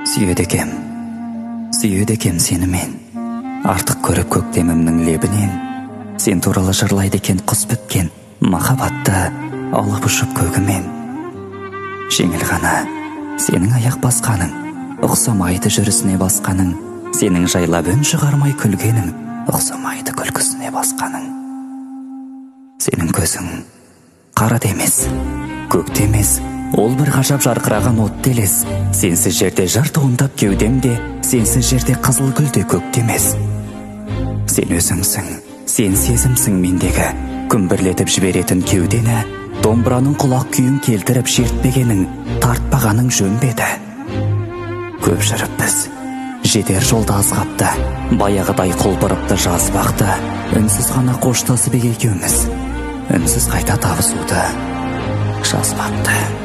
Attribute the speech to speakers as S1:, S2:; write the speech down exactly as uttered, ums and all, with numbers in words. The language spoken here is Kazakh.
S1: Сүйеді екем, сүйеді екем сені мен, артық көріп көктемімнің лебінен. Сен туралы жырлайды екен құс біткен, махаббатты алып ұшып көгімен. Жеңіл ғана сенің аяқ басқаның, ұқсамайды жүрісіне басқаның. Сенің жайлап үн шығармай күлгенің, ұқсамайды күлкісіне басқаның. Сенің көзің қара демес, көк демес, ол бір ғажап жарқыраған отты елес. Сенсіз жерде жар туындап кеудемде, сенсіз жерде қызыл гүлде көктемес. Сен өзіңсің, сен сезімсің мендегі, күмбірлетіп жіберетін кеудені. Домбыраның құлақ күйін келтіріп шертпегенің, тартпағаның жөн бе еді? Көп жүріп біз, жетер жолда азғапты, баяғыдай құлпырыпты жазбақты. Үнсіз ғана қоштасып екеуміз, үнсіз қайта табысуды жазбапты.